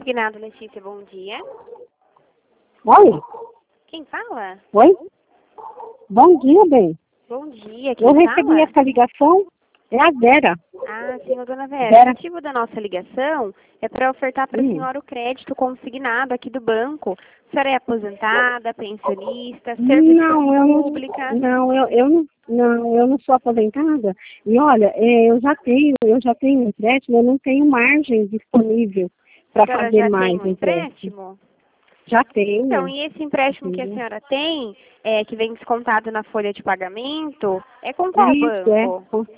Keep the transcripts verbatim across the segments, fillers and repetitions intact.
Consignado, Letícia, bom dia. Oi? Quem fala? Oi? Bom dia, bem. Bom dia, quem Eu fala? recebi essa ligação, é a Vera. Ah, senhor, dona Vera. Vera. O motivo da nossa ligação é para ofertar para a Hum. senhora o crédito consignado aqui do banco. A senhora é aposentada, pensionista, servidora Não, eu não, pública? não, eu, eu não, não, eu não sou aposentada. E olha, é, eu já tenho, eu já tenho um empréstimo, eu não tenho margem disponível A para senhora fazer já mais tem um empréstimo. empréstimo? Já tenho. Então, e esse empréstimo que a Entendeu? senhora tem, é, que vem descontado na folha de pagamento, é com qual Isso, é. banco? com-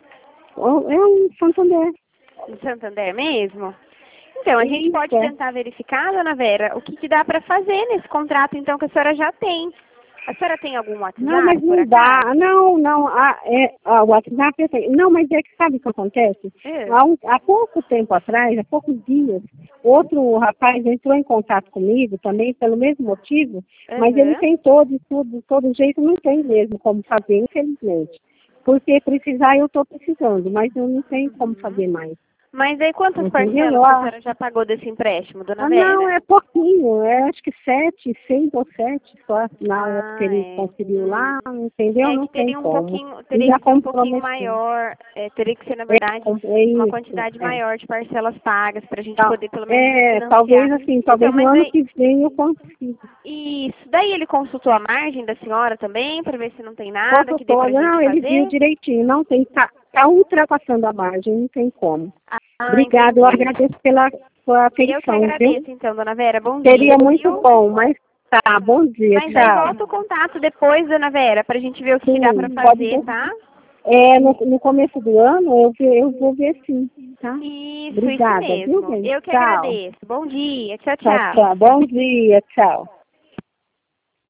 É um Santander. No Santander mesmo? Então, a gente Isso, pode é. tentar verificar, dona Vera, o que, que dá para fazer nesse contrato, então, que a senhora já tem. A senhora tem algum WhatsApp, Não, mas por não dá. acaso? Não, não. A, é, a, o WhatsApp eu tenho. Não, mas é que sabe o que acontece? É. Há, um, há pouco tempo atrás, há poucos dias, outro rapaz entrou em contato comigo também pelo mesmo motivo, mas ele Uhum. tentou de tudo, de todo jeito, não tem mesmo como fazer, infelizmente. Porque precisar eu estou precisando, mas eu não tenho como fazer mais. Mas aí quantas Entendeu? parcelas que a Ah, senhora já pagou desse empréstimo, dona ah, Vera? não, é pouquinho, é acho que sete, seis ou sete só na época que Ah, ele é. conseguiu Hum. lá, entendeu? É Não que tem teria um como. pouquinho, E teria já que ser um pouquinho comprometeu. maior, é, teria que ser, na É, verdade, com- é uma isso, quantidade é. maior de parcelas pagas para a gente Tal- poder pelo menos É, financiar. talvez assim, Então, talvez no mas ano aí, que vem eu consiga. isso, daí ele consultou a margem da senhora também, para ver se não tem nada que dê Consultor, pra gente não, ele viu fazer? direitinho, não tem, tá, tá ultrapassando a margem, não tem como. Ah, Obrigada, eu entendi. agradeço pela sua Eu que atenção, viu? agradeço, então, dona Vera. Bom Seria dia, muito viu? bom, mas tá, bom dia, Mas aí tchau. volta o contato depois, dona Vera, pra gente ver o que, que dá pra Sim, pode fazer, ver. tá? É, no, no começo do ano eu, ve- eu vou ver sim, tá? Isso, isso Obrigada, viu, mesmo. bem? Eu que Tchau. agradeço. Bom dia. Tchau, Tchau, tchau. tchau. Bom dia, tchau.